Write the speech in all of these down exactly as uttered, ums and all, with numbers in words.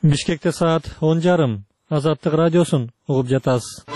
Бишкекте саат он жарым. Азаттык радиосун угуп жатасыз.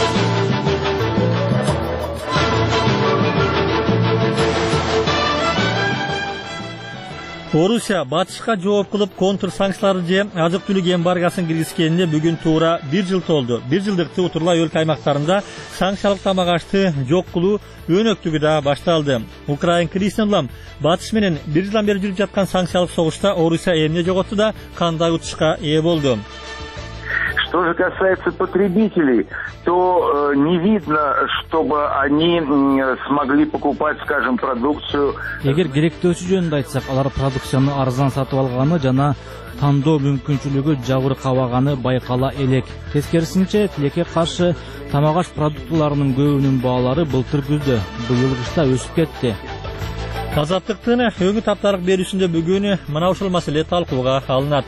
Орусия батышка жооп кылып контр санкцияларды же азык түлүк эмбаргосын киргизгенине бүгүн туура бир жыл толду. Бир жылдык Туутрулай өлкө аймактарында санкциялык тамак ашты жок кылуу өнөктүгү да башталды. Украин кризисинен батыш менен бир жылдан бери жүрүп жаткан санкциялык согушта Орусия эмне жоготту да кандай утушка ээ болду? Что же касается потребителей, то э, не видно, чтобы они э, смогли покупать, скажем, продукцию. Эгер керектөөсү жөнүндө айтсак, алар продукцияны арзан сатып алганы жана тандоо мүмкүнчүлүгү жабыркабаганы байкала элек. Тескерисинче, тилекке каршы тамак аш продуктыларынын көбүнүн баалары былтыр күздө, быйыл кышта өсүп кетти. Азаттыктын өңү тапталык берүүсүндө бүгүн мына ушул маселе талкууга алынат.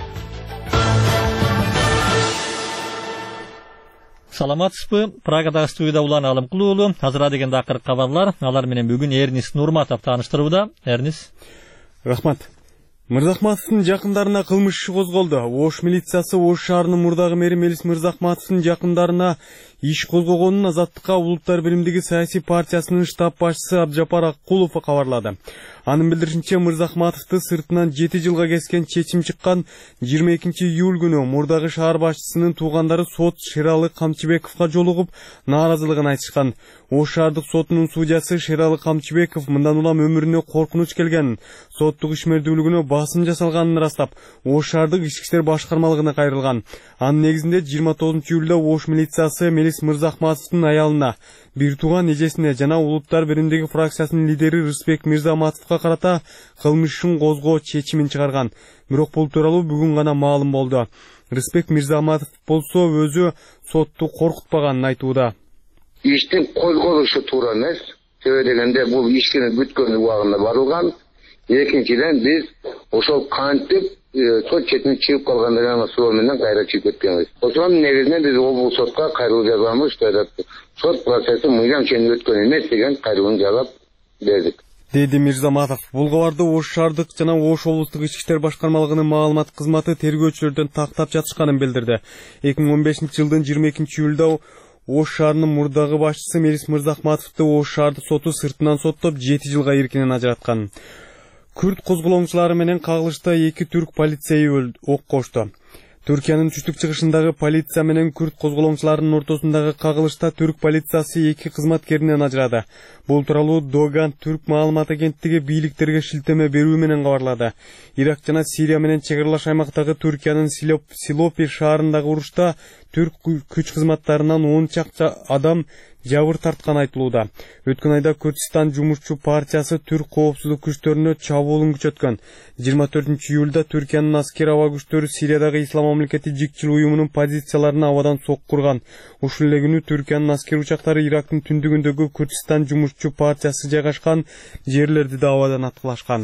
Саламатсызбы? Прагадагы студияда Улан Алымкулуу уулу. Азыр деген акыркы кабарлар. Алар менен бүгүн Эрнис Нурматов тааныштырууда. Эрнис. Рахмат. Мырзахматовдун жакындарына кылмыш иши козголду. Ош милициясы Ош шаарынын мурдагы мэри Мелис Мырзахматовдун жакындарына иш козгогонун Азаттыкка Улуттар биримдиги саясий партиясынын штаб башчысы Абджапар Аккулов кабарлады. Анын билдиришинче, Мырзахматовду сыртынан жети жылга кескен чечим чыккан жыйырма экинчи июль күнү мурдагы шаар башчысынын туугандары сот Шералы Камчыбековго жолугуп нааразылыгын айтышкан. Ош шаардык сотунун судьясы Шералы Камчыбеков мындан улам өмүрүнө коркунуч келгенин, соттук ишмердүүлүгүнө басым жасалганын ырастап, Ош шаардык ички иштер башкармалыгына кайрылган. Анын негизинде жыйырма тогузунчу июлда Ош милициясы Мелис Мырзахматовдун аялына, бир тууган эжесине жана Улуттар биримдиги фракциясынын лидери Рыспек Мирзаматовго карата кылмыш ишин козгоо чечимин чыгарган. Бирок бул тууралуу бүгүн гана маалым болду. Рыспек Мирзаматов болсо өзү сотту коркутпаганын айтууда. Иштин козголушу туура эмес. Себеби дегенде бул ишкини бүткөн убагында барылган. Экинчиден биз ошол кантип сот четине чыгып калгандыгына суроо менен кайра чыгып кеткенбиз. Ошонун негизинде биз облус сотко кайрылуу жазганбыз, сот процесси мыйзам ченинде өткөн эмес деген кайрылууну жазап бердик. Деди Мирзаматов. Бул кабарды Ош шаардык жана Ош облустук ички иштер башкармалыгынын маалымат кызматы тергөөчүлөрдөн тактап жатышканын билдирди. эки миң он бешинчи жылдын жыйырма экинчи июлда Ош шаарынын мурдагы башчысы Мелис Мырзахматовду Ош шаардык соту сыртынан соттоп жети жылга эркинен ажыраткан. Күрд козголоңчулары менен кагылышта эки түрк полицейи ок кошту. Түркиянын түштүк-чыгышындагы полиция менен күрд козголоңчуларынын ортосундагы кагылышта түрк полициясы эки кызматкеринен ажырады. Бул тууралуу Доган түрк маалымат агенттиги бийликтерге шилтеме берүү менен кабарлады. Ирак жана Сирия менен чегарлаш аймактагы Түркиянын Силопи шаарындагы урушта түрк күч кызматтарынан он чакча адам жабыр тарткан айтылууда. Өткөн айда Күрдистан жумушчу партиясы түрк коопсуздук күчтөрүнө чабуулун күчөткөн. жыйырма төртүнчү июлда Түркиянын аскер аба күчтөрү Сириядагы Ислам мамлекети жикчил уюмунун позицияларына абадан соккурган. Ушул эле күнү Түркиянын аскер учактары Ирактын түндүгүндөгү Күрдистан жумушчу партиясы жайгашкан жерлерди да абадан аткылашкан.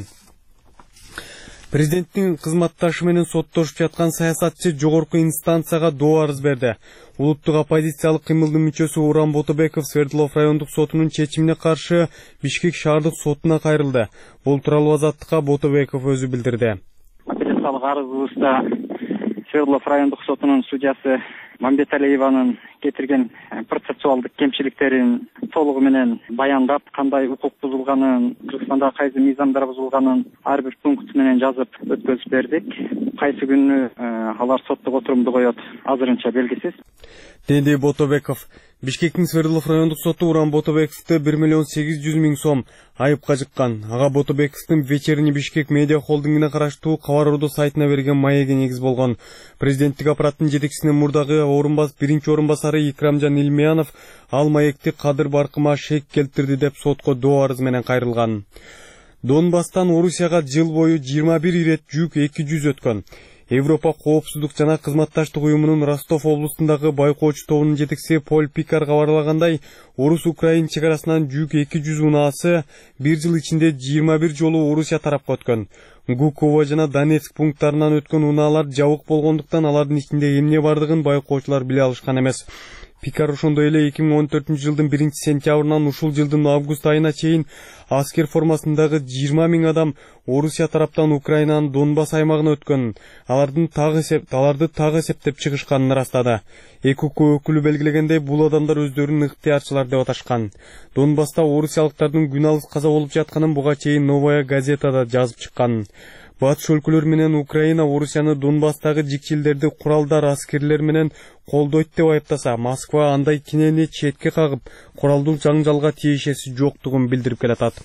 Президенттин кызматташы менен соттошуп жаткан саясатчы жогорку инстанцияга доо арыз берди. Улуттук оппозициялык кыймылдын мүчөсү Уран Ботобеков Свердлов райондук сотунун чечимине каршы Бишкек шаардык сотуна кайрылды. Бул тууралуу Азаттыкка Ботобеков өзү билдирди. Апелляциялык арызыбызда Свердлов райондук сотунун судьясы Мамбеталиеванын кетирген процессуалдык кемчиликтерин толугу менен баяндап, кандай укук бузулганын, Кыргызстанда кайсы мыйзамдар бузулганын ар бир пункт менен жазып өткөзүп бердик. Кайсы күнү алар соттук отурумду коет, азырынча белгисиз. Деди Ботобеков. Бишкектин Свердлов райондук соту Уран Ботобековду бир миллион сегиз жүз миң сом айыпка жыккан. Ага Ботобековдун Вечерний Бишкек медиа холдингине караштуу Кабар Орду сайтына берген маеги негиз болгон. Президенттик аппараттын жетекчисинин мурдагы орунбас биринчи орунбасары Икрамжан Илмиянов ал маекти Кадыр Баркыма шек келтирди деп сотко доо арыз менен кайрылган. Донбасстан Орусияга жыл бою жыйырма бир ирет жүк эки жүз өткөн. Европа коопсуздук жана кызматташтык уюмунун Ростов облустундагы байкоочу тобунун жетекчиси Поль Пикар кабарлагандай, Орус-Украин чегарасынан жүк эки жүз унаасы бир жыл ичинде жыйырма бир жолу Орусия тарапка өткөн. Гуково жана Донецк пункттарынан өткөн унаалар жабык болгондуктан алардын ичинде эмне бардыгын байкоочулар биле алышкан эмес. Пикар ошондой эле эки миң он төртүнчү жылдын биринчи сентябрынан ушул жылдын август айына чейин аскер формасындагы жыйырма миң адам Орусия тараптан Украинанын Донбасс аймагына өткөнүн, алардын тагы аларды тагы эсептеп чыгышканын ырастады. Эки укук өкүлү белгилегендей, бул адамдар өздөрүн ыктыярчылар деп аташкан. Донбасста орусиялыктардын күн алыс каза болуп жатканын буга чейин Новая газетада жазып чыккан. Батыш өлкөлөр менен Украина Орусияны Донбасстагы жикчилдерди куралдар, аскерлер менен колдойт деп айыптаса, Москва андай кинени четке кагып, куралдуу жаңжалга тиешеси жоктугун билдирип келатат.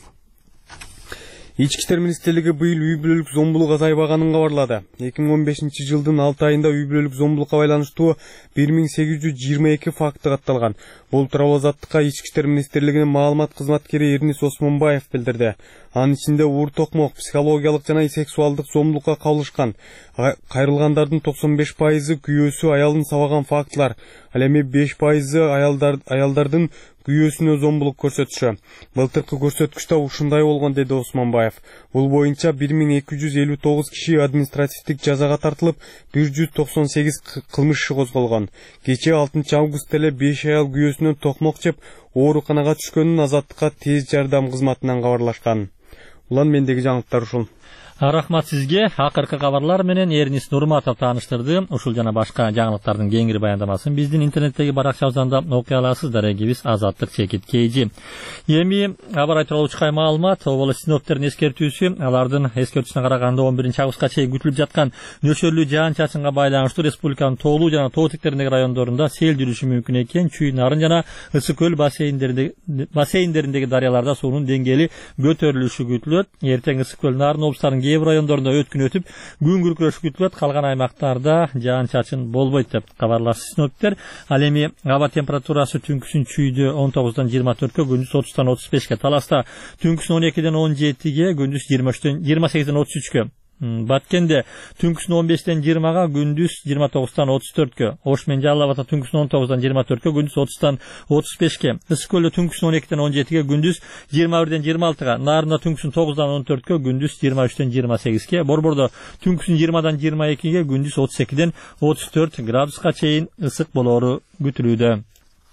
Ички иштер министрлиги быйыл үй бүлөлүк зомбулук азайбаганын кабарлады. эки миң он бешинчи жылдын алты айында үй бүлөлүк зомбулукка байланыштуу бир миң сегиз жүз жыйырма эки факты катталган. Бул тууралуу Азаттыкка Ички иштер министрлигинин маалымат кызматкери Эрнис Осмонбаев билдирди. Анын ичинде уур токмок, психологиялык жана сексуалдык зомбулукка кабылышкан. Кайрылгандардын токсон беш пайызы күйөөсү аялын сабаган фактылар, ал эми беш пайызы аялдар аялдардын күйөөсүнө зомбулук көрсөтүшү. Былтыркы көрсөткүчтө ушундай болгон, деди Осмонбаев. Бул боюнча бир миң эки жүз элүү тогуз киши административдик жазага тартылып, бир жүз токсон сегиз кылмыш иши козголгон. Кечээ алтынчы августта эле беш аял күйөөсүнөн токмок жеп ооруканага түшкөнүн Азаттыкка тез жардам кызматынан кабарлашкан. Улан мендеги жаңылыктар ушул. Рахмат сизге. Акыркы кабарлар менен Эрнис Нурматов тааныштырды. Ушул жана башка жаңылыктардын кеңири баяндамасын биздин интернеттеги баракчабыздан окуй аласыздар. Эгибиз Азаттык чекит кейжи. Эми аба районунун чыккан маалымат, обол синоптиктердин эскертүүсү, алардын эскертүүсүнө караганда он биринчи августка чейин күтүлүп жаткан нөшөрлүү жаан-чачынга байланыштуу республиканын тоолуу жана тоо тектериндеги райондорунда сел жүрүшү мүмкүн экен. Чүй, Нарын жана Ысык көл бассейндериндеги бассейндериндеги дарыяларда суунун деңгээли көтөрүлүшү күтүлөт. Эртең Ысык көл, Нарын облустарынын кээ бир райондорунда өткүн өтүп, күн күркүрөшү күтүлөт. Калган аймактарда жаан-чачын болбойт деп кабарлашты синоптиктер. Ал эми аба температурасы түнкүсүн Чүйдө он тогуздан жыйырма төрткө, күндүз отуздан отуз бешке, Таласта түнкүсүн он экиден он жетиге, күндүз жыйырма үчтөн жыйырма сегизден отуз үчкө, Баткенде түнкүсүн он бештен жыйырмага, күндүз жыйырма тогуздан отуз төрткө, Ош менен Жалал Абадта түнкүсүн он тогуздан жыйырма төрткө, күндүз отуздан отуз бешке, Ысык көлдө түнкүсүн он экиден он жетиге, күндүз жыйырма бирден жыйырма алтыга, Нарында түнкүсүн тогуздан он төрткө, күндүз жыйырма үчтөн жыйырма сегизге, Борбордо түнкүсүн жыйырмадан жыйырма экиге, күндүз отуз экиден отуз төрт градуска чейин ысык болоору күтүлүүдө.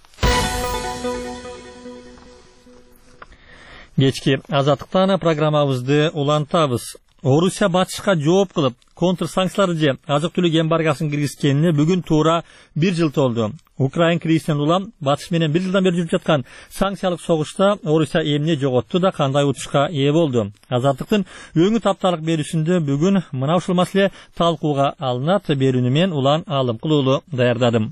Кечки Азаттыктан программабызды улантабыз. Орусия батышка жооп кылып, контр санкциялар же азык-түлүк эмбаргосын киргизгенине бүгүн туура бир жыл толду. Украин кризисинен улам батыш менен бир жылдан бери жүрүп жаткан санкциялык согушта Орусия эмне жоготту да кандай утушка ээ болду? Азаттыктын өңү тапталык берүүсүндө бүгүн мына ушул маселе талкууга алынат. Берүүнү мен Улан Алымкул уулу даярдадым.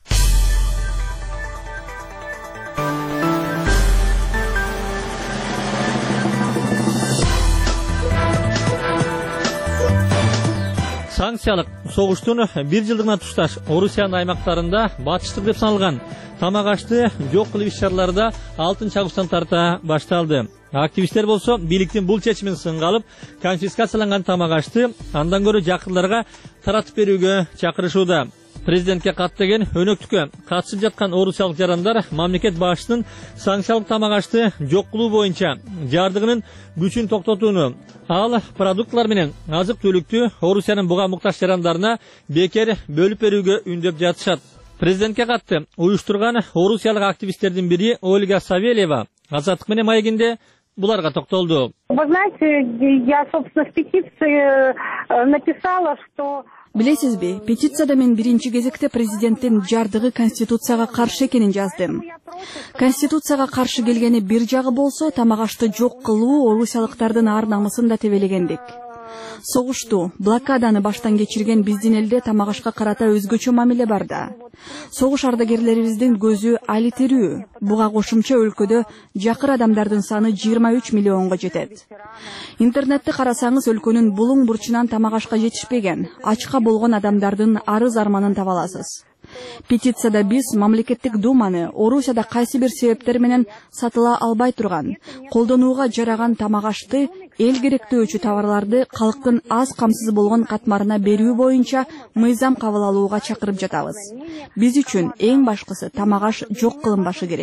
Санкциялык согуштун бир жылдыгына тушташ Орусиянын аймактарында батыштык деп саналган тамак ашты жок кылып иш-чаралары алтынчы августтан тарта башталды. Активисттер болсо бийликтин бул чечимин сынга алып, конфискацияланган тамак ашты андан көрө жакындарга таратып берүүгө чакырышууда. Президентке кат деген өнөктүккө катышып жаткан орусиялык жарандар мамлекет башчысынын санкциялык тамак ашты жок кылуу боюнча жардыгынын күчүн токтотууну, ал продуктлар менен азык-түлүктү Орусиянын буга муктаж жарандарына бекер бөлүп берүүгө үндөп жатышат. Президентке катты уюштурган орусиялык активисттердин бири Ольга Савельева Азаттык менен маегинде буларга токтолду. Вы знаете, я, собственно, в петиции написала, что... Билесизби, петицияда мен биринчи кезекте президенттин жардыгы конституцияга каршы экенин жаздым. Конституцияга каршы келгени бир жагы болсо, тамак ашты жок кылуу орусиялыктардын ар намысын да тебелегендик. Согушту, блокаданы баштан кечирген биздин элде тамак ашка карата өзгөчө мамиле бар да. Согуш ардагерлерибиздин көзү али тирүү. Буга кошумча өлкөдө жакыр адамдардын саны жыйырма үч миллионго жетет. Интернетти карасаңыз өлкөнүн булуң бурчунан тамак ашка жетишпеген, ачка болгон адамдардын арыз арманын таба аласыз. Петицияда биз мамлекеттик думаны Орусияда кайсы бир себептер менен сатыла албай турган, колдонууга жараган тамак ашты, эл керектөөчү товарларды калктын аз камсыз болгон катмарына берүү боюнча мыйзам кабыл алууга чакырып жатабыз. Биз үчүн эң башкысы тамак аш жок кылынбашы керек.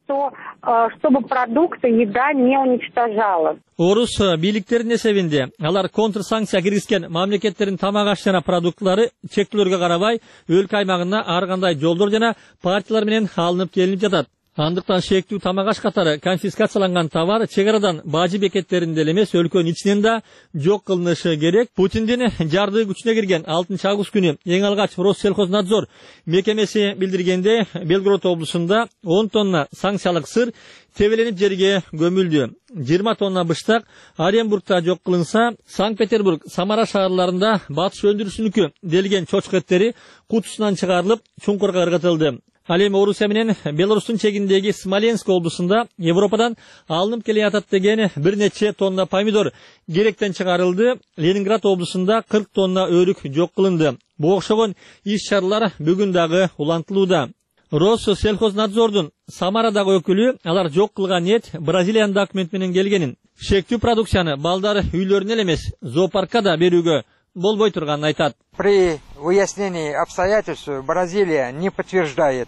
что, чтобы продукты, еда не уничтожалась. Орус бийликтеринин эсебинде алар контрсанкция киргизген мамлекеттердин тамак аш жана продуктлары чектөөлөргө карабай өлкө аймагына ар кандай жолдор жана партиялар менен алынып келинип жатат. Андыктан шектүү тамак аш катары конфискацияланган товар чек арадан бажы бекеттеринде эле эмес өлкөнүн ичинен да жок кылынышы керек. Путиндин жардыгы күчүнө кирген алтынчы август күнү эң алгач Россельхознадзор мекемеси билдиргенде Белгород облусунда он тонна санкциялык сыр тебеленип жерге көмүлдү. жыйырма тонна быштак Оренбургда жок кылынса, Санкт-Петербург, Самара шаарларында батыш өндүрүшүнүкү делген чочко эттери кутусунан чыгарылып, чуңкурга ыргытылды. Ал эми Орусия менен Беларустун чегиндеги Смоленск облусунда Европадан алынып келе жатат деген бир нече тонна помидор керектен чыгарылды. Ленинград облусунда кырк тонна өрүк жок кылынды. Бу окшогон иш-чаралар бүгүн дагы улантылууда. Россельхознадзордун Самарадагы өкүлү алар жок кылган эт Бразилиянын документ менен келгенин, шектүү продукцияны балдар үйлөрүнө эле эмес, зоопаркка да берүүгө болбой турганын айтат. При выяснении обстоятельств Бразилия не подтверждает,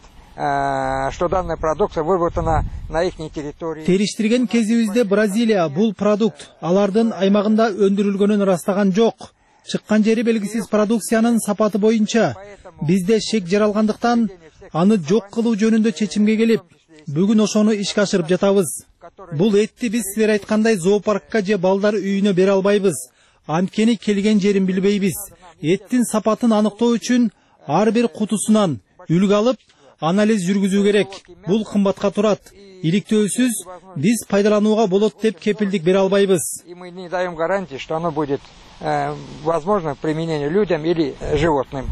что данная продукция выработана на их территории. Териштирген кезибизде Бразилия бул продукт алардын аймагында өндүрүлгөнүн ырастаган жок. Чыккан жери белгисиз продукциянын сапаты боюнча бизде шек жаралгандыктан аны жок кылуу жөнүндө чечимге келип, бүгүн ошону ишке ашырып жатабыз. Бул этти биз силер айткандай зоопаркка же балдар үйүнө бере албайбыз. Анткени келген жерин билбейбиз. Эттин сапатын аныктоо үчүн ар бир кутусунан үлгү алып, анализ жүргүзүү керек. Бул кымбатка турат. Иликтөөсүз биз пайдаланууга болот деп кепилдик бере албайбыз. И мы не даем гарантии, что оно будет возможно к применению людям или животным.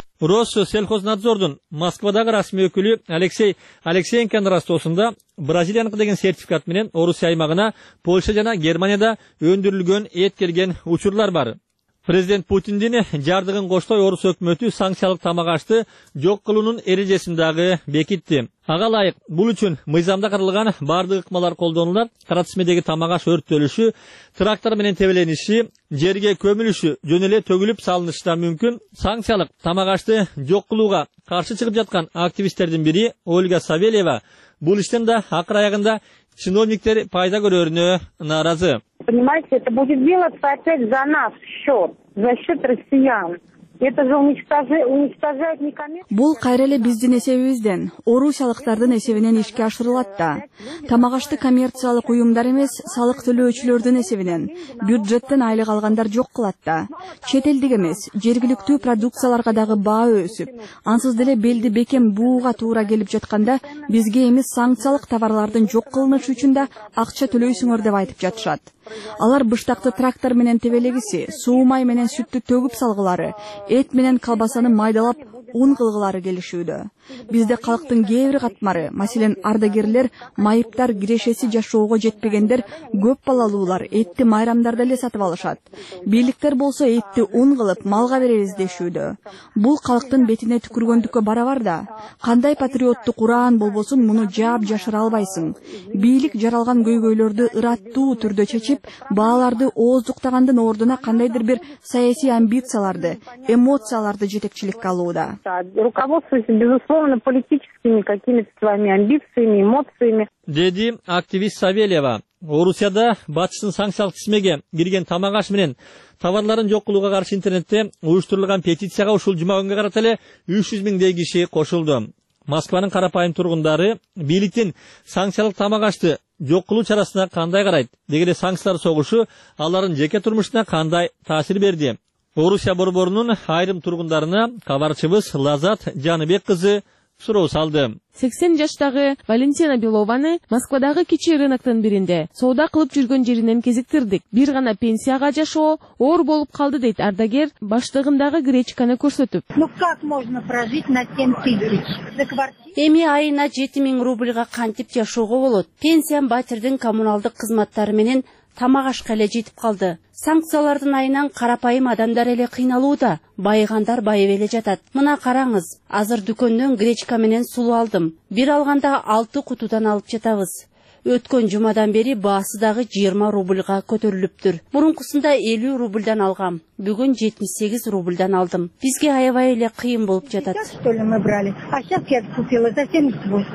Россельхознадзордун Москвадагы расмий өкүлү Алексей Алексеенконун ырастоосунда Бразилияныкы деген сертификат менен Орусия аймагына Польша жана Германияда өндүрүлгөн эт келген учурлар бар. Президент Путиндин жардыгын коштой Орус өкмөтү санкциялык тамак ашты жок кылуунун эрежесин дагы бекитти. Ага ылайык бул үчүн мыйзамда каралган бардык ыкмалар колдонулат. Каратсмедеги тамак аш өрттөлүшү, трактор менен тебелениши, жерге көмүлүшү жөн эле төгүлүп салынышы да мүмкүн. Санкциялык тамак ашты жок кылууга каршы чыгып жаткан активисттердин бири Ольга Савельева бул иштен да акыр аягында чиновниктер пайда көрөрүнө нааразы. Понимаете, это будет делаться опять за наш счет, за счет россиян. Это же уничтожает некоммерческое... Бул кайра эле биздин эсебибизден, орусиялыктардын эсебинен ишке ашырылат да. Тамак ашты коммерциялык уюмдар эмес, салык төлөөчүлөрдүн эсебинен, бюджеттен айлык алгандар жок кылат да. Чет элдик эмес, жергиликтүү продукцияларга дагы баа өсүп, ансыз деле белди бекем бууга туура келип жатканда, бизге эмес санкциялык товарлардын жок кылынышы үчүн да акча төлөйсүңөр деп айтып жатышат. Алар быштакты трактор менен тебелегиси, суу май менен сүттү төгүп салгылары, эт менен колбасаны майдалап ун кылгылары келишүүдө. Бизде калктын кээ бир катмары, маселен ардагерлер, майыптар, кирешеси жашоого жетпегендер, көп балалуулар этти майрамдарда эле сатып алышат. Бийликтер болсо этти ун кылып малга беребиз дешүүдө. Бул калктын бетине түкүргөндүккө барабар да. Кандай патриоттук ураан болбосун муну жаап жашыра албайсың. Бийлик жаралган көйгөйлөрдү ыраттуу түрдө чечип, бааларды ооздуктагандын ордуна кандайдыр бир саясий амбицияларды, эмоцияларды жетекчиликке алууда. Руководствуйся, безусловно, политическими какими-то своими амбициями, эмоциями. Деди активист Савельева. Орусияда батыштын санкциялык тизмеге кирген тамак аш менен товарларын жок кылууга каршы интернетте уюштурулган петицияга ушул жума күнгө карата эле үч жүз миңдей киши кошулду. Москванын карапайым тургундары бийликтин санкциялык тамак ашты жок кылуу чарасына кандай карайт? Дегеле санкциялар согушу алардын жеке турмушуна кандай таасир берди? Орусия борборунун айрым тургундарына кабарчыбыз Лазат Жаныбек кызы суроо салды. сексен жаштагы Валентина Белованы Москвадагы кичи рыноктун биринде соода кылып жүргөн жеринен кезиктирдик. Бир гана пенсияга жашоо оор болуп калды дейт ардагер баштыгындагы гречканы көрсөтүп. Ну как можно прожить на семь тысяч? Эми айына жети миң рубльга кантип жашоого болот? Пенсиям батирдин коммуналдык кызматтары менен тамак ашка эле жетип калды. Санкциялардын айынан карапайым адамдар эле кыйналууда, байыгандар байып эле жатат. Мына караңыз, азыр дүкөндөн гречка менен сулуу алдым. Бир алганда алты кутудан алып жатабыз. Өткөн жумадан бери баасы дагы жыйырма рубльга көтөрүлүптүр. Мурункусунда элүү рубльдан алгам. Бүгүн жетимиш сегиз рубльдан алдым. Бизге аябай эле кыйын болуп жатат.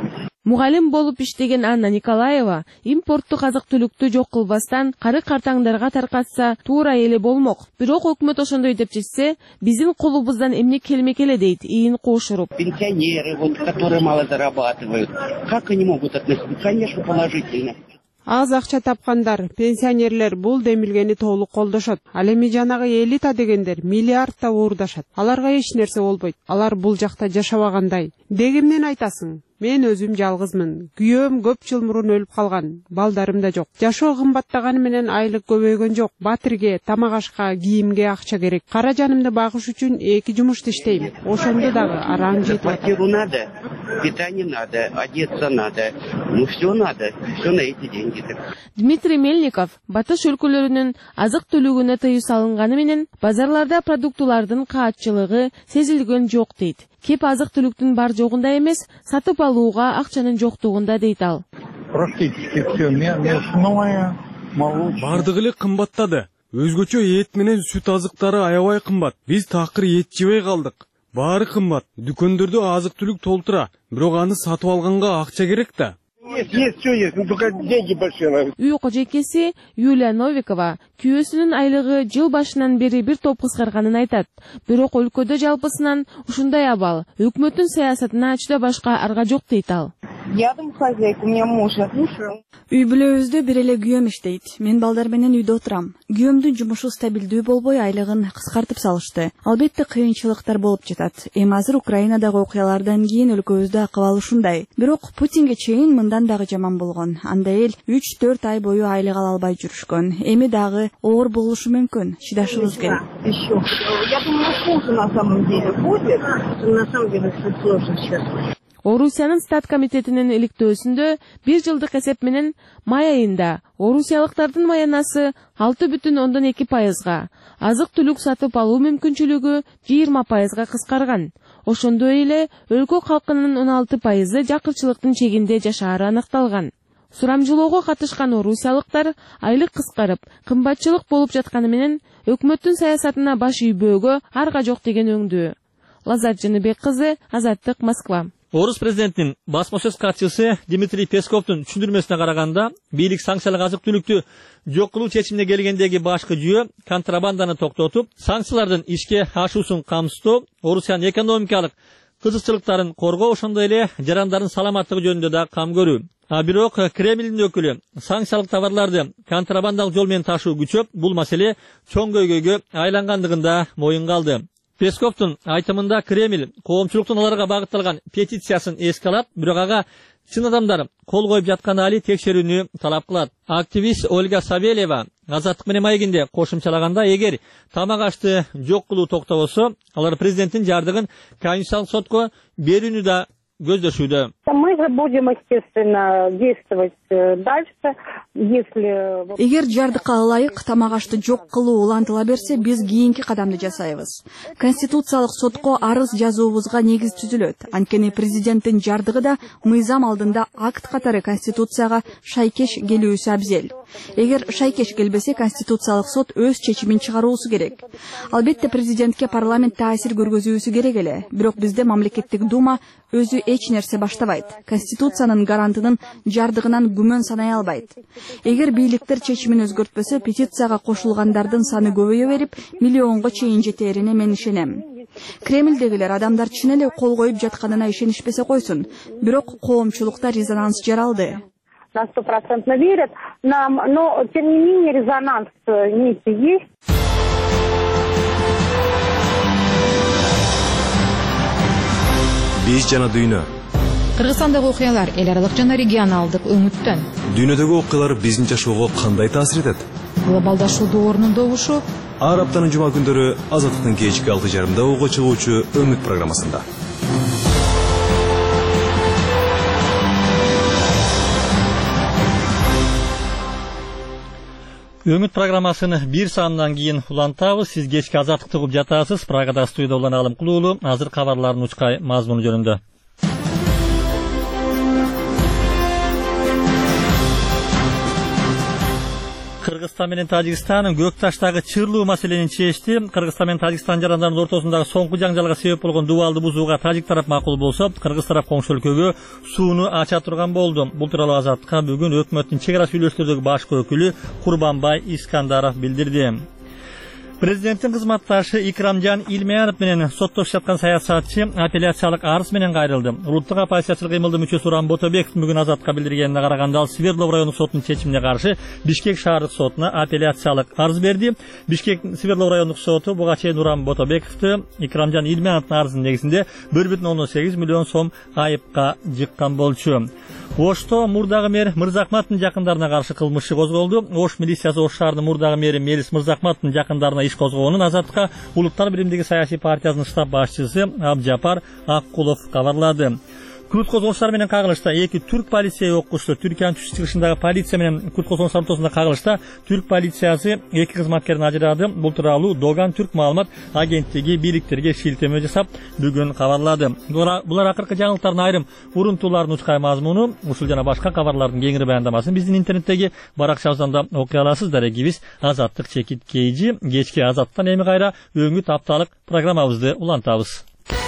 Мугалим болуп иштеген Анна Николаева импорттук азык-түлүктү жок кылбастан кары картаңдарга таркатса туура эле болмок. Бирок өкмөт ошондой деп чечсе, биздин колубуздан эмне келмек эле дейт ийин кошуруп. Пенсионеры, вот, которые мало зарабатывают, как они могут относиться? Конечно, положительно. Аз акча тапкандар, пенсионерлер бул демилгени толук колдошот. Ал эми жанагы элита дегендер миллиардта уурдашат. Аларга эч нерсе болбойт. Алар бул жакта жашабагандай. Дегимден айтасың? Мен өзүм жалгызмын. Күйөөм көп жыл мурун өлүп калган. Балдарым да жок. Жашоо кымбаттаганы менен айлык көбөйгөн жок. Батирге, тамак ашка, кийимге акча керек. Кара жанымды багыш үчүн эки жумушта иштейм. Ошондо дагы араң жетип атат. Квартиру надо, питание надо, одеться надо. Ну все надо, все на эти деньги. Дмитрий Мельников батыш өлкөлөрүнүн азык-түлүгүнө тыюу салынганы менен базарларда продуктулардын каатчылыгы сезилген жок дейт. Кеп азык-түлүктүн бар жогунда эмес, сатып алууга акчанын жоктугунда дейт ал. Практически все мясное, молочное. Бардыгы эле кымбаттады. Өзгөчө эт менен сүт азыктары аябай кымбат. Биз такыр эт жебей калдык. Баары кымбат. Дүкөндөрдө азык-түлүк толтура, бирок аны сатып алганга акча керек да. Есть, есть, все есть, но только деньги большие. Үй кожойкеси Юлия Новикова күйөөсүнүн айлыгы жыл башынан бери бир топ кыскарганын айтат. Бирок өлкөдө жалпысынан ушундай абал өкмөттүн саясатына ачта башка арга жок дейт ал. Я домохозяйка, у меня муж отмушил. Үй бүлөбүздө бир эле күйөөм иштейт. Мен балдар менен үйдө отурам. Күйөөмдүн жумушу стабилдүү болбой айлыгын кыскартып салышты. Албетте кыйынчылыктар болуп жатат. Эми азыр Украинадагы окуялардан кийин өлкөбүздө акыбал ушундай. Бирок Путинге чейин мындан дагы жаман болгон. Анда эл үч төрт ай бою айлык ала албай жүрүшкөн. Эми дагы оор болушу мүмкүн. Чыдашыбыз керек. Еще. Я думаю, хуже на самом деле будет. На самом деле все сложно сейчас. Орусиянын Стат комитетинин иликтөөсүндө бир жылдык эсеп менен май айында орусиялыктардын маянасы алты бүтүн ондон эки пайызга, азык-түлүк сатып алуу мүмкүнчүлүгү жыйырма пайызга кыскарган. Ошондой эле өлкө калкынын он алты пайызы жакырчылыктын чегинде жашаары аныкталган. Сурамжылоого катышкан орусиялыктар айлык кыскарып, кымбатчылык болуп жатканы менен өкмөттүн саясатына баш ийбөөгө арга жок деген өңдүү. Лазат Жаныбек кызы, Азаттык, Москва. Орус президентинин басма сөз катчысы Дмитрий Песковдун түшүндүрмөсүнө караганда, бийлик санкциялык азык-түлүктү жок кылуу чечимине келгендеги башкы жүйө контрабанданы токтотуп, санкциялардын ишке ашуусун камсыздоо, Орусиянын экономикалык кызыкчылыктарын коргоо, ошондой эле жарандардын саламаттыгы жөнүндө да кам көрүү. А бирок Кремлдин өкүлү санкциялык товарларды контрабандалык жол менен ташуу күчөп, бул маселе чоң көйгөйгө айлангандыгын да моюнга алды. Песковдун айтымында Кремль коомчулуктун аларга багытталган петициясын эске алат, бирок ага чын адамдар кол коюп жаткан али текшерүүнү талап кылат. Активист Ольга Савельева Азаттык менен маегинде кошумчалаганда, эгер тамак ашты жок кылуу токтобосо, алар президенттин жардыгын Конституциялык сотко берүүнү да көздөшүүдө. Мы же будем, естественно, действовать дальше, если... Эгер жардыкка ылайык тамак ашты жок кылуу улантыла берсе, биз кийинки кадамды жасайбыз. Конституциялык сотко арыз жазуубузга негиз түзүлөт. Анткени президенттин жардыгы да мыйзам алдында акт катары Конституцияга шайкеш келүүсү абзел. Эгер шайкеш келбесе, Конституциялык сот өз чечимин чыгаруусу керек. Албетте президентке парламент таасир көргөзүүсү керек эле. Бирок бизде мамлекеттик дума өзү эч нерсе баштабайт. Конституциянын гарантынын жардыгынан күмөн санай албайт. Эгер бийликтер чечимин өзгөртпөсө, петицияга кошулгандардын саны көбөйө берип, миллионго чейин жетерине мен ишенем. Кремлдегилер адамдар чын эле кол коюп жатканына ишенишпесе койсун, бирок коомчулукта резонанс жаралды. На стопроцентно верят нам, но тем не менее резонанс нити есть. Биз жана дүйнө. Кыргызстандагы окуялар эл аралык жана регионалдык өңүттөн. Дүйнөдөгү окуялар биздин жашоого кандай таасир этет? Глобалдашуудун орнундогушу. Ар аптанын жума күндөрү Азаттыктын кечки алты жарымда ого чыгуучу Өңүт программасында. Өңүт программасын бир санынан кийин улантабыз. Сиз кечки Азаттыкты угуп жатасыз. Прагада студияда улан Алым Кулуулу. Азыр кабарлардын учкай мазмуну жөнүндө. Kırgızstan менен Тажикстан көк таштагы чырлуу маселени чечти. Кыргызстан менен Тажикстан жарандарынын ортосундагы соңку жаңжалга себеп болгон дубалды бузууга тажик тарап макул болсо, кыргыз тарап коңшу өлкөгө сууну ача турган болду. Бул тууралуу Азаттыкка бүгүн өкмөттүн чек ара сүйлөшүүлөрдөгү башкы өкүлү Курбанбай Искандаров билдирди. Президенттин кызматташы Икрамжан Илмиянов менен соттошуп жаткан саясатчы апелляциялык арыз менен кайрылды. Улуттук оппозициячылык кыймылдын мүчөсү Уран Ботобеков бүгүн Азаттыкка билдиргенине караганда ал Свердлов райондук сотунун чечимине каршы Бишкек шаардык сотуна апелляциялык арыз берди. Бишкек Свердлов райондук соту буга чейин Уран Ботобековду Икрамжан Илмияновдун арызынын негизинде бир бүтүн ондон сегиз миллион сом айыпка жыккан болчу. Ошто мурдагы мэр Мырзахматтын жакындарына каршы кылмыш иши козголду. Ош милициясы Ош шаарынын мурдагы мэри Мелис Мырзахматтын жакындарына иш козгоонун Азаттыкка Улуттар биримдиги саясий партиясынын штаб башчысы Абжапар Аккулов кабарлады. Күрт козголуштар менен кагылышта эки түрк полиция окушту. Түркиянын түш чыгышындагы полиция менен күрт козголуштар ортосунда кагылышта түрк полициясы эки кызматкерин ажырады. Бул тууралуу Доган Түрк маалымат агенттиги бийликтерге шилтеме жасап бүгүн кабарлады. Булар акыркы жаңылыктардын айрым урунтууларынын учкай мазмуну, ушул жана башка кабарлардын кеңири баяндамасын биздин интернеттеги баракчабыздан да окуй аласыздар. Эгибиз Азаттык чекит кейжи кечки Азаттан эми кайра өңүт апталык программабызды улантабыз.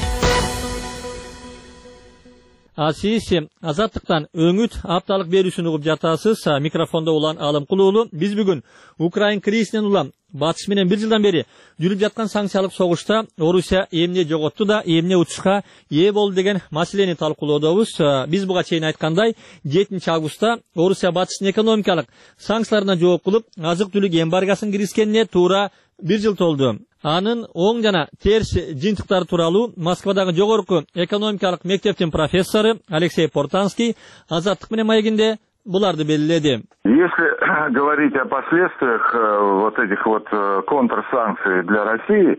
Асиси Азаттыктан өңүт апталык берүүсүн угуп жатасыз. Микрофондо улан Алымкул уулу. Биз бүгүн Украин кризисинен улам батыш менен бир жылдан бери жүрүп жаткан санкциялык согушта Орусия эмне жоготту да эмне учушка ээ болду деген маселени талкуулоодобуз. Биз буга чейин айткандай, жетинчи августта Орусия батыштын экономикалык санкцияларына жооп кылып, азык-түлүк эмбаргосын киргизгенине туура бир жыл толду. Анын оң жана терс жыйынтыктары тууралуу Москвадагы жогорку экономикалык мектептин профессору Алексей Портанский Азаттык менен маегинде буларды белгиледи. Если говорить о последствиях вот этих вот контрсанкций для России,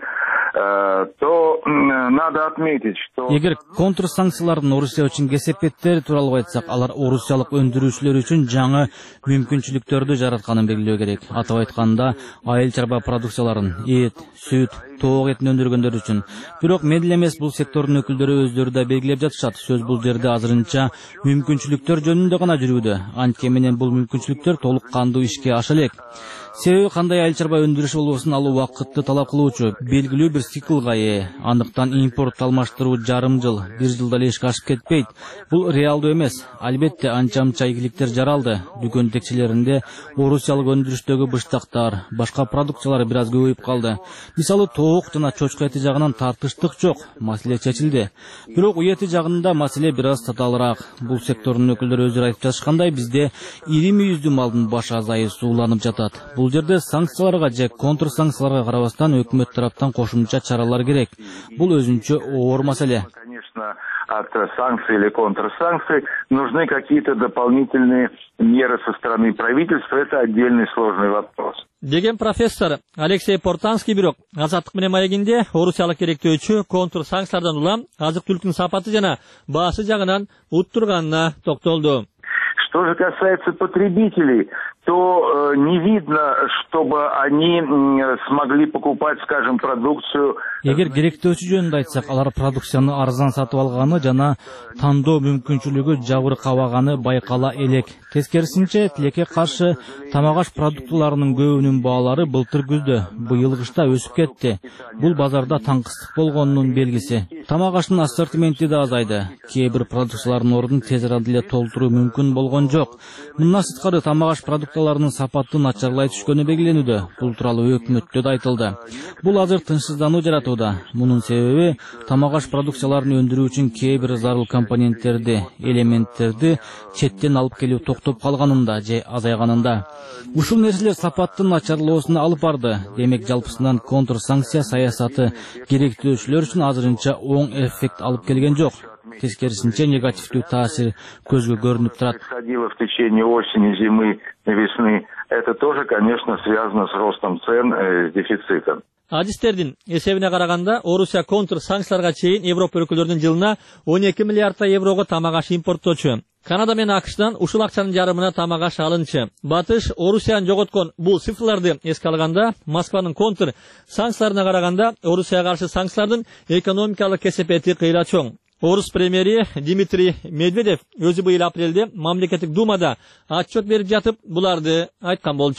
то надо отметить, что... Эгер контрсанкциялардын Орусия үчүн кесепеттери тууралуу айтсак, алар орусиялык өндүрүүчүлөр үчүн жаңы мүмкүнчүлүктөрдү жаратканын белгилөө керек. Атап айтканда, айыл чарба продукцияларын, эт, сүт, тоок этин өндүргөндөр үчүн. Бирок медил эмес бул сектордун өкүлдөрү өздөрү да белгилеп жатышат. Сөз бул жерде азырынча мүмкүнчүлүктөр жөнүндө гана жүрүүдө. Анткени менен бул мүмкүнчүлүктөр толук кандуу ишке аша элек. Себеби кандай айыл чарба өндүрүш болбосун ал убакытты талап кылуучу, белгилүү бир циклга ээ. Андыктан импорт алмаштыруу жарым жыл, бир жылда эле ишке ашып кетпейт. Бул реалдуу эмес. Албетте анча-мынча ийгиликтер жаралды. Дүкөн текчелеринде орусиялык өндүрүштөгү быштактар, башка продукциялар бир аз көбөйүп калды. Мисалы тоок жана чочко эти жагынан тартыштык жок, маселе чечилди. Бирок үй эти жагында маселе бир аз татаалыраак. Бул сектордун өкүлдөрү өздөрү айтып жатышкандай, бизде ири мүйүздүү малдын баш азайы сууланып жатат. Бул жерде санкцияларга же контрсанкцияларга карабастан өкмөт тараптан кошумча чаралар керек. Бул өзүнчө оор маселе. Конечно, от санкций или контрсанкций нужны какие-то дополнительные меры со стороны правительства. Это отдельный сложный вопрос. Деген профессор Алексей Портанский бирок Азаттык менен маегинде орусиялык керектөөчү контрсанкциялардан улам азык-түлүктүн сапаты жана баасы жагынан уттурганына токтолду. Что же касается потребителей, то э, не видно, чтобы они э, смогли покупать, скажем, продукцию. Эгер керектөөчү жөнүндө айтсак, алар продукцияны арзан сатып алганы жана тандоо мүмкүнчүлүгү жабыркабаганы байкала элек. Тескерисинче, тилекке каршы тамак аш продуктыларынын көбүнүн баалары былтыр күздө, быйыл кышта өсүп кетти. Бул базарда таңкыстык болгонунун белгиси. Тамак аштын ассортименти да азайды. Кээ бир продукциялардын ордун тез арада эле толтуруу мүмкүн болгон жок. Мындан сырткары тамак аш продукцияларынын сапаты начарлай түшкөнү белгиленүүдө. Бул тууралуу өкмөттө да айтылды. Бул азыр тынчсыздануу жаратууда. Мунун себеби тамак аш продукцияларын өндүрүү үчүн кээ бир зарыл компоненттерди, элементтерди четтен алып келүү токтоп калганында же азайганында. Ушул нерселер сапаттын начарлоосуна алып барды. Демек жалпысынан контрсанкция саясаты керектөөчүлөр үчүн азырынча оң эффект алып келген жок. Тескерисинче негативдүү таасир көзгө көрүнүп турат. Происходило в течение осени, зимы, весны. Это тоже, конечно, связано с ростом цен, э, с дефицитом. Адистердин эсебине караганда, Орусия контрсанкцияларга чейин Европа өлкөлөрүнүн жылына он эки миллиардтай еврого тамак аш импорттоочу. Канада менен АКШтан ушул акчанын жарымына тамак аш алынчы. Батыш Орусияны жоготкон бул цифрларды эске алганда, Москванын контр санкцияларына караганда Орусияга каршы санкциялардын экономикалык кесепети кыйла чоң. Орус премьери Дмитрий Медведев өзү быйыл апрелде мамлекеттик думада отчет берип жатып, буларды айткан болчу.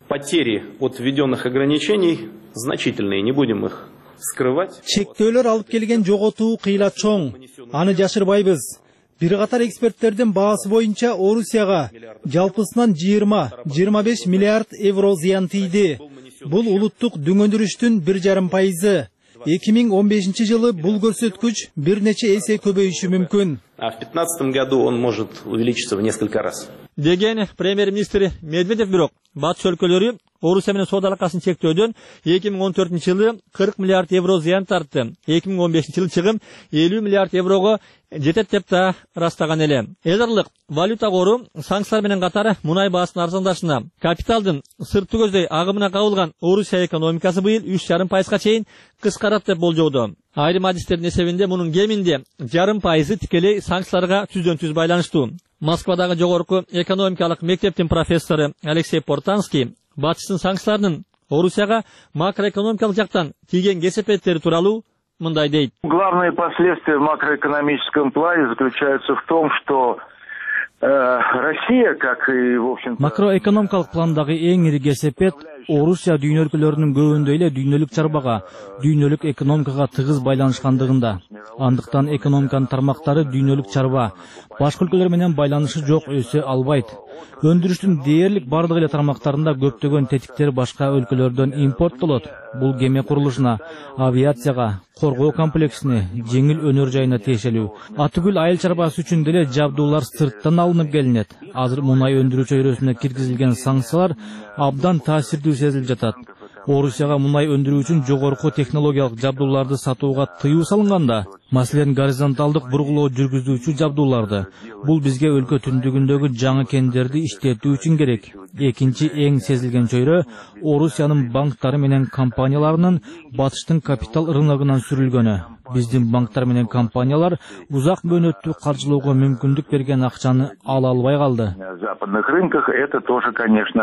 потери от введенных ограничений значительные, не будем их скрывать. Чектөөлөр алып келген жоготуу кыйла чоң. Аны жашырбайбыз. Бир катар эксперттердин баасы боюнча Орусияга жалпысынан жыйырма жыйырма беш миллиард евро зыян тийди. Бул улуттук дүңөндүрүштүн бир жарым пайызы. эки миң он бешинчи жылы бул көрсөткүч бир нече эсе көбөйүшү мүмкүн. А в пятнадцатом году он может увеличиться в несколько раз. Деген премьер-министр Медведев бирок батыш өлкөлөрү Орусия менен соода алакасын чектөөдөн эки миң он төртүнчү жылы кырк миллиард евро зыян тартты. эки миң он бешинчи жылы чыгым элүү миллиард еврого жетет деп да ырастаган эле. Эдарлык валюта кору санкциялар менен катар мунай баасынын арзандашына, капиталдын сыртты көздөй агымына кабылган Орусия экономикасы быйыл үч жарым пайызга чейин кыскарат деп болжоодо. Айрым адистердин эсебинде мунун кеминде жарым пайызы тикелей санкцияларга түздөн түз байланыштуу. Москвадагы жогорку экономикалык мектептин профессору Алексей Портанский батыштын санкцияларынын Орусияга макроэкономикалык жактан тийген кесепеттери тууралуу мындай дейт. Главные последствия в макроэкономическом плане заключаются в том, что э, Россия, как и, в общем, макроэкономикалык пландагы эң ири кесепет Орусия дүйнө өлкөлөрүнүн көбүндө эле дүйнөлүк чарбага, дүйнөлүк экономикага тыгыз байланышкандыгында. Андыктан экономиканын тармактары дүйнөлүк чарба, башка өлкөлөр менен байланышы жок өсө албайт. Өндүрүштүн дээрлик бардык эле тармактарында көптөгөн тетиктер башка өлкөлөрдөн импорттолот. Бул кеме курулушуна, авиацияга, коргоо комплексине, жеңил өнөр жайына тиешелүү. Атүгүл айыл чарбасы үчүн деле жабдуулар сырттан алынып келинет. Азыр мунай өндүрүү чөйрөсүнө киргизилген санкциялар абдан таасирдүү сезилип жатат. Орусияга мунай өндүрүү үчүн жогорку технологиялык жабдууларды сатууга тыюу салынганда, маселен горизонталдык бургулоо жүргүзүүчү жабдууларды, бул бизге өлкө түндүгүндөгү жаңы кендерди иштетүү үчүн керек. Экинчи эң сезилген чөйрө Орусиянын банктары менен компанияларынын батыштын капитал рыногунан сүрүлгөнү. Биздин банктар менен компаниялар узак мөөнөттүү каржылоого мүмкүндүк берген акчаны ала албай калды. На западных рынках это тоже, конечно,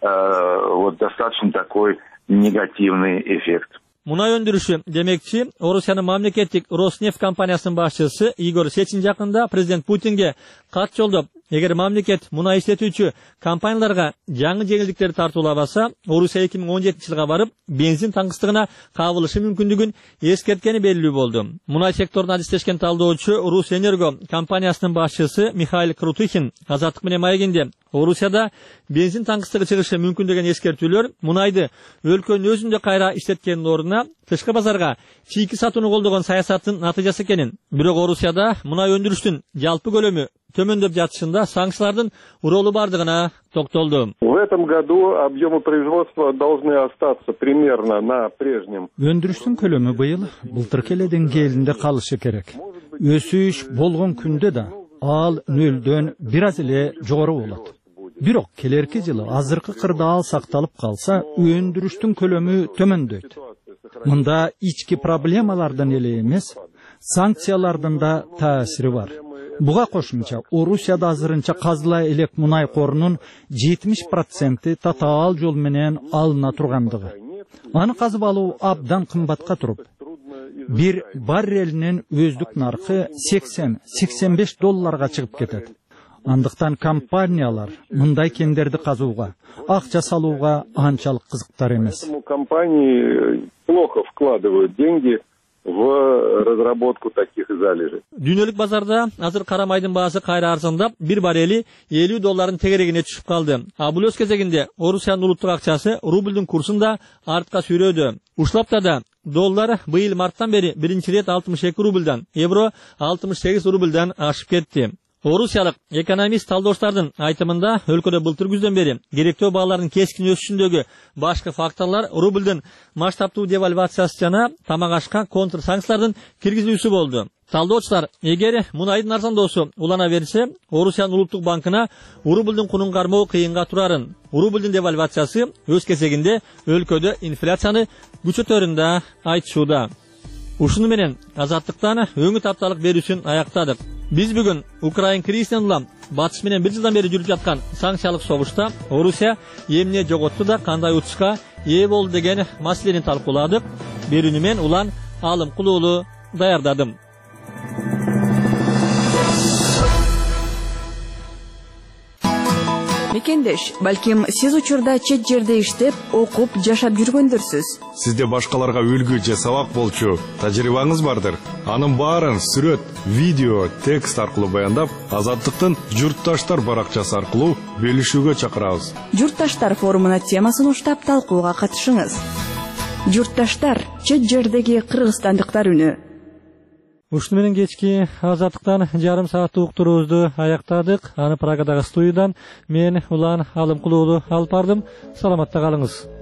вот достаточно такой негативный эффект. Мунай өндүрүшү демекчи, Орусиянын мамлекеттик Роснефть компаниясынын башчысы Игорь Сечин жакында президент Путинге кат жолдоп, эгер мамлекет мунай иштетүүчү компанияларга жаңы жеңилдиктер тартуулабаса, Орусия эки миң он жетинчи жылга барып бензин таңкыстыгына кабылышы мүмкүндүгүн эскерткени белгилүү болду. Мунай секторуна адистешкен талдоочу Русэнерго компаниясынын башчысы Михаил Крутыхин Азаттык менен маегинде Орусияда бензин таңкыстыгы чыгышы мүмкүн деген эскертүүлөр мунайды өлкөнүн өзүндө кайра иштеткенин ордуна тышкы базарга чийки сатууну колдогон саясаттын натыйжасы экенин, бирок Орусияда мунай өндүрүштүн жалпы көлөмү төмөндөп жатышында санкциялардын уролу бардыгына токтолду. В этом году объемы производства должны остаться примерно на прежнем. Өндүрүштүн көлөмү быйыл былтыркы эле деңгээлинде калышы керек. Өсүш болгон күндө да ал нөлдөн бир аз эле жогору болот. Бирок келерки жылы азыркы кырдаал сакталып калса, өндүрүштүн көлөмү төмөндөйт. Мында ички проблемалардан эле эмес, санкциялардын да таасири бар. Буга кошумча Орусияда азырынча казыла элек мунай корунун жетимиш проценти татаал жол менен алына тургандыгы. Аны казып алуу абдан кымбатка туруп, бир баррелинин өздүк наркы сексен сексен беш долларга чыгып кетет. Андыктан компаниялар мындай кендерди казууга, акча салууга анчалык кызыктар эмес. Компании плохо вкладывают деньги в разработку таких залежей. Дүйнөлүк базарда азыр кара майдын баасы кайра арзандап, бир баррели элүү доллардын тегерегине түшүп калды. А бул өз кезегинде Орусиянын улуттук акчасы рублдун курсун да артка сүйрөдү. Уштаптада доллар быйыл марттан бери биринчи рет алтымыш эки рублдан, евро алтымыш сегиз рублдан ашып кетти. Орусиялык экономист талдооштардын айтымында өлкөдө былтыр күздөн бери керектөө баалардын кескин өсүшүндөгү башкы факторлор рублдун масштабтуу девальвациясы жана тамак ашка контр санкциялардын киргизилүүсү болду. Талдоочулар, эгер мунайдын арзандоосу улана берсе, Орусиянын улуттук банкына рублдун кунун кармоо кыйынга турарын. Рублдун девальвациясы өз кезегинде өлкөдө инфляцияны күчөтөрүн да айтышууда. Ушуну менен Азаттыктан өңү тапталык берүүсүн аяктадык. Биз бүгүн Украин кризисинен улам батыш менен бир жылдан бери жүрүп жаткан санкциялык согушта Орусия эмне жоготту да кандай утушка ээ болду деген маселени талкууладык. Берүүнү мен Улан Алым Кулуулу даярдадым. мекендеш, балким сиз учурда чет жерде иштеп, окуп, жашап жүргөндүрсүз. Сизде башкаларга үлгү же сабак болчу тажрыйбаңыз бардыр. Анын баарын сүрөт, видео, текст аркылуу баяндап, Азаттыктын журтташтар баракчасы аркылуу бөлүшүүгө чакырабыз. Журтташтар форумуна темасын уштап талкууга катышыңыз. Журтташтар, чет жердеги кыргызстандыктар үнү. Ушуну менен кечки Азаттыктан жарым сааттык уктуруубузду аяктадык. Аны Праgadагы студиядан мен Улан Алымкулуулу алып бардым. Саламатта калыңыз.